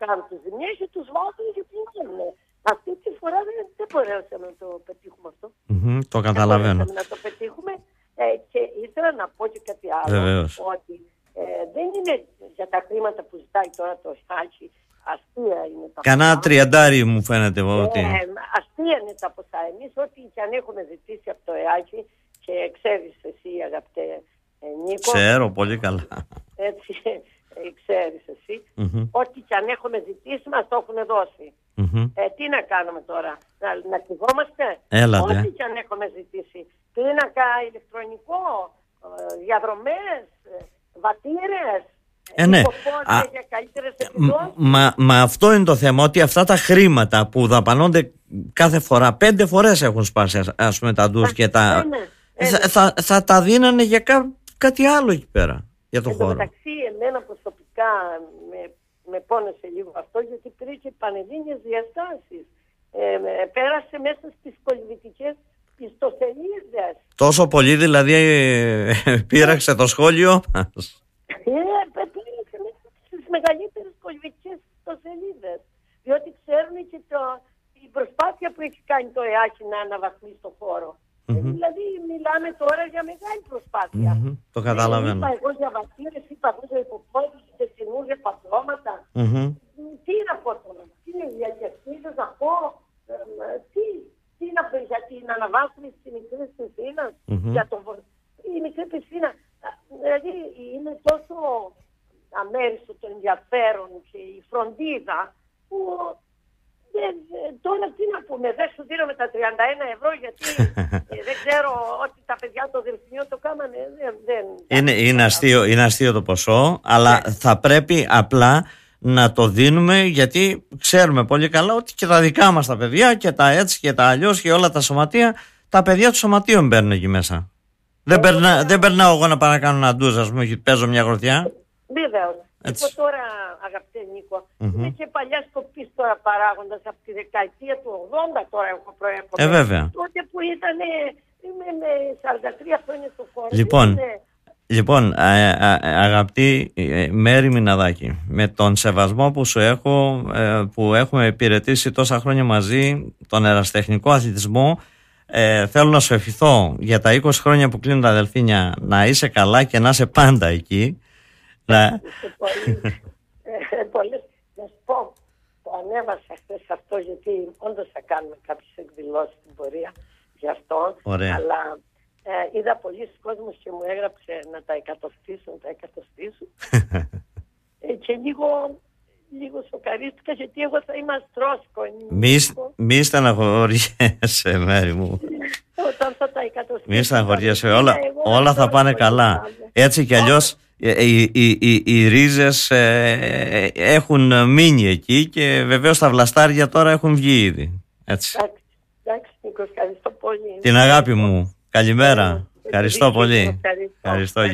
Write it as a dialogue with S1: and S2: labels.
S1: κάνουν τις ζημιές και τους βάζουν και πηγαίνουν. Αυτή τη φορά δεν μπορέσαμε να το πετύχουμε αυτό.
S2: Το καταλαβαίνω.
S1: Δεν μπορέσαμε να το πετύχουμε και ήθελα να πω και κάτι άλλο.
S2: Βεβαίως.
S1: Ότι δεν είναι για τα χρήματα που ζητάει τώρα το Χάλκι. Αστεία είναι τα ποσά.
S2: Κανένα 30 μου φαίνεται ότι...
S1: αστεία είναι τα ποσά. Εμείς ό,τι και αν έχουμε ζητήσει από το ΕΑΚΙ, και ξέρεις εσύ αγαπητέ Νίκο.
S2: Ξέρω πολύ καλά.
S1: Έτσι ξέρεις εσύ. Ό,τι και αν έχουμε ζητήσει μας το έχουν δώσει. Τι να κάνουμε τώρα, να κρυβόμαστε?
S2: Έλατε.
S1: Ό,τι και αν έχουμε ζητήσει. Πίνακα ηλεκτρονικό, διαδρομές, βατήρες.
S2: Ναι. Μα αυτό είναι το θέμα, ότι αυτά τα χρήματα που δαπανώνται κάθε φορά, 5 φορές έχουν σπάσει ας πούμε τα ντους και τα... Θα τα δίνανε για κάτι άλλο εκεί πέρα, για το χώρο.
S1: Μεταξύ εμένα προσωπικά με πόνεσε λίγο αυτό, γιατί υπήρχε πανελλήνιες διαστάσεις. Πέρασε μέσα στις πολιτικές ιστοσελίδες.
S2: Τόσο πολύ δηλαδή πήραξε το σχόλιο μας.
S1: Πήραξε μέσα στις μεγαλύτερες πολιτικές ιστοσελίδες. Διότι ξέρουν και η προσπάθεια που έχει κάνει το ΕΑΚΙ να αναβαθμίσει το χώρο. Δηλαδή μιλάμε τώρα για μεγάλη προσπάθεια.
S2: Το καταλαβαίνω.
S1: Είπα εγώ για βατήρες, είπα εγώ για υποπόδους και καινούργια πατρώματα. Τι να πω τώρα, τι είναι για διαχείριζες να πω, τι να πω για την αναβάθμιση της μικρής πισίνας, για η μικρή πισίνα. Δηλαδή είναι τόσο αμέριστο το ενδιαφέρον και η φροντίδα που τώρα τι να πούμε, δεν σου δίνουμε τα 31 ευρώ γιατί δεν ξέρω ότι τα παιδιά το Δελφινιό το κάνανε.
S2: Είναι αστείο το ποσό, αλλά θα πρέπει απλά να το δίνουμε, γιατί ξέρουμε πολύ καλά ότι και τα δικά μας τα παιδιά και τα έτσι και τα αλλιώς και όλα τα σωματεία, τα παιδιά των σωματείων μπαίνουν εκεί μέσα. Δεν περνάω εγώ να πάω να κάνω ένα ντουζ, ας πούμε, και παίζω μια γροθιά.
S1: Βεβαίως. Λοιπόν τώρα, αγαπητέ Νίκο, είναι και παλιά σκοπής τώρα παράγοντας από τη δεκαετία του 80 τώρα εγώ προέρχομαι.
S2: Βέβαια.
S1: Τότε που ήταν με 43 χρόνια στο χώρο.
S2: Λοιπόν, αγαπητή Μέρη Μιναδάκη, με τον σεβασμό που σου έχω, που έχουμε υπηρετήσει τόσα χρόνια μαζί, τον ερασιτεχνικό αθλητισμό, θέλω να σου ευχηθώ για τα 20 χρόνια που κλείνουν τα Δελφίνια να είσαι καλά και να είσαι πάντα εκεί.
S1: Πολλές, να σου πω, το ανέβασα χθες αυτό, γιατί όντως θα κάνουμε κάποιες εκδηλώσεις στην πορεία γι' αυτό.
S2: Ωραία.
S1: Αλλά είδα πολλοί κόσμος και μου έγραψε να τα εκατοστήσουν. Και λίγο σοκαρίστηκα, γιατί εγώ θα είμαι αστρόσκο.
S2: Μη στεναχωριέσαι, Μέρη μου.
S1: Όταν θα τα εκατοστήσω.
S2: Μη στεναχωριέσαι, όλα θα πάνε καλά. Έτσι κι αλλιώς οι ρίζες έχουν μείνει εκεί και βεβαίως τα βλαστάρια τώρα έχουν βγει ήδη. Έτσι.
S1: Εντάξει, Νίκο, ευχαριστώ πολύ.
S2: Την αγάπη μου. Καλημέρα. Ευχαριστώ πολύ.
S1: Ευχαριστώ.